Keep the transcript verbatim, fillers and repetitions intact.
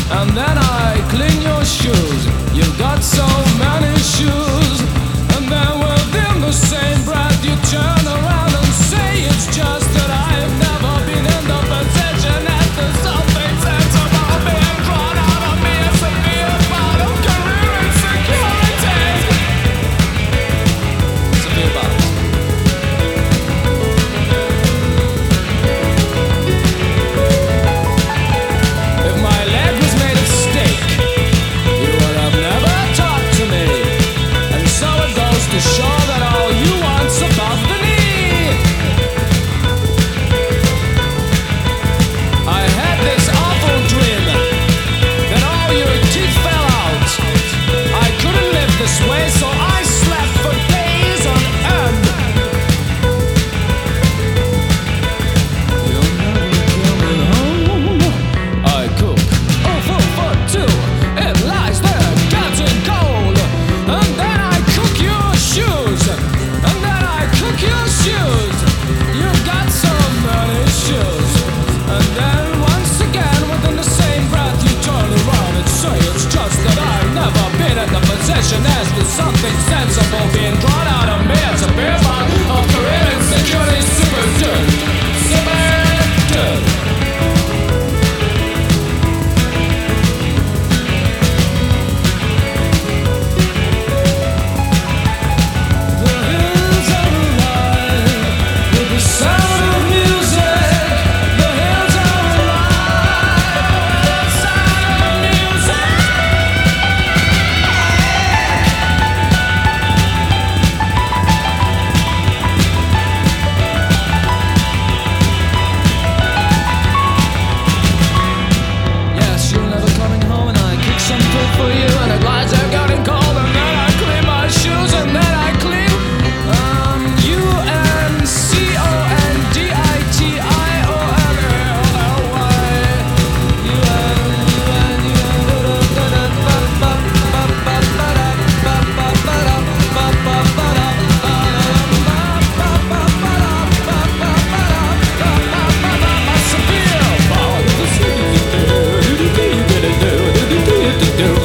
and then I clean your shoes. You've got so many shoes, and then within the same breath you turn around and say it's just that I've never been in the position that there's something sensible being drawn out of me. It's a mere part of career insecurity. It's a mere part. If my leg was made of steak, you would have never talked to me. And so it goes to show that all you want's above the knee. I had this awful dream that all your teeth fell out. I couldn't live this way, so I slept for days on end. You're never coming home. I cook a full for two. It lies there, getting cold. And then I cook your shoes. And then I cook your shoes. You've got so many shoes. And then once again, within the same breath, you turn around and say it's just that I've never been in the position as there's something sensible being drawn out of me. It's a bare part of career insecurity. Super dude. Super dude. The hills are alive with the sound of music. The hills are alive with the sound of music. Yes, you're never coming home, and I cook some food for you, and it lies there getting cold, and then I clean my shoes, and then I clean um U N C O N D I T I O N L L Y. U N U N U N Severe.